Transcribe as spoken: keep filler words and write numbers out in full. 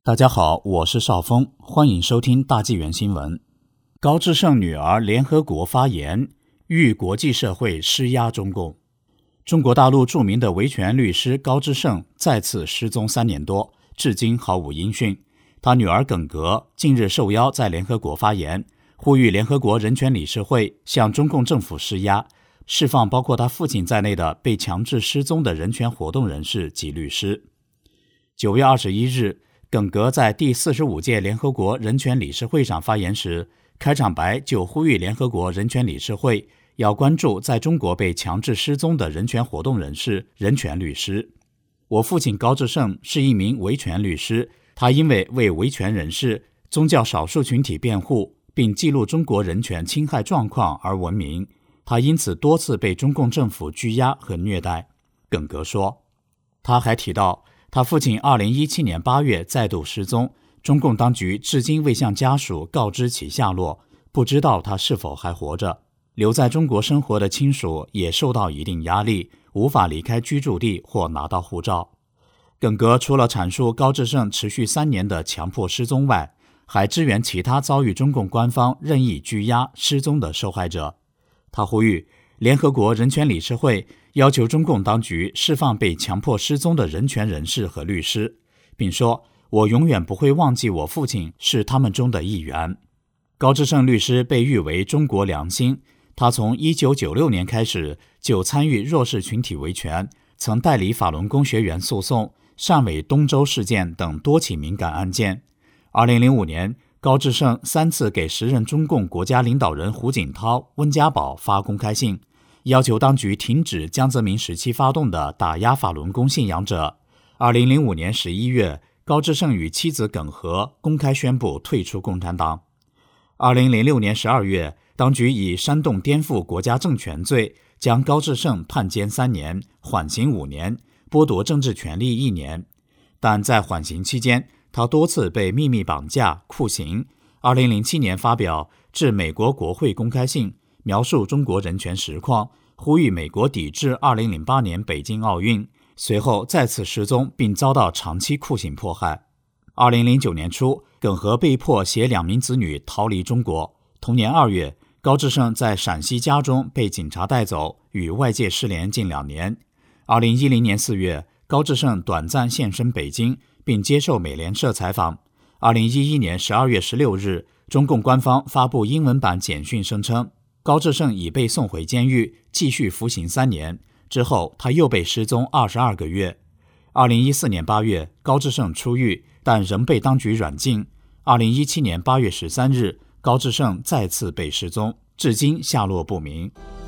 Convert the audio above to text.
大家好，我是邵峰，欢迎收听大纪元新闻。高志胜女儿联合国发言，吁国际社会施压中共。中国大陆著名的维权律师高志胜再次失踪三年多，至今毫无音讯。他女儿耿格近日受邀在联合国发言，呼吁联合国人权理事会向中共政府施压，释放包括他父亲在内的被强制失踪的人权活动人士及律师。九月二十一日，耿格在第四十五届联合国人权理事会上发言时，开场白就呼吁联合国人权理事会要关注在中国被强制失踪的人权活动人士、人权律师。我父亲高志胜是一名维权律师，他因为为维权人士、宗教少数群体辩护，并记录中国人权侵害状况而闻名。他因此多次被中共政府拘押和虐待。耿格说，他还提到他父亲二零一七年八月再度失踪，中共当局至今未向家属告知其下落，不知道他是否还活着。留在中国生活的亲属也受到一定压力，无法离开居住地或拿到护照。耿格除了阐述高志胜持续三年的强迫失踪外，还支援其他遭遇中共官方任意拘押、失踪的受害者。他呼吁联合国人权理事会要求中共当局释放被强迫失踪的人权人士和律师，并说，我永远不会忘记我父亲是他们中的一员。高志胜律师被誉为中国良心，他从一九九六年开始就参与弱势群体维权，曾代理法轮功学员诉讼、汕尾东洲事件等多起敏感案件。二零零五年，高志胜三次给时任中共国家领导人胡锦涛、温家宝发公开信，要求当局停止江泽民时期发动的打压法轮功信仰者。二零零五年十一月，高志胜与妻子耿和公开宣布退出共产党。二零零六年十二月，当局以煽动颠覆国家政权罪将高志胜判监三年，缓刑五年，剥夺政治权利一年。但在缓刑期间，他多次被秘密绑架、酷刑。二零零七年发表致美国国会公开信，描述中国人权实况，呼吁美国抵制二零零八年北京奥运，随后再次失踪并遭到长期酷刑迫害。二零零九年初，耿和被迫携两名子女逃离中国。同年二月，高志胜在陕西家中被警察带走，与外界失联近两年。二零一零年四月，高志胜短暂现身北京，并接受美联社采访。二零一一年十二月十六日，中共官方发布英文版简讯声称，高志胜已被送回监狱，继续服刑三年。之后，他又被失踪二十二个月。二零一四年八月，高志胜出狱，但仍被当局软禁。二零一七年八月十三日，高志胜再次被失踪，至今下落不明。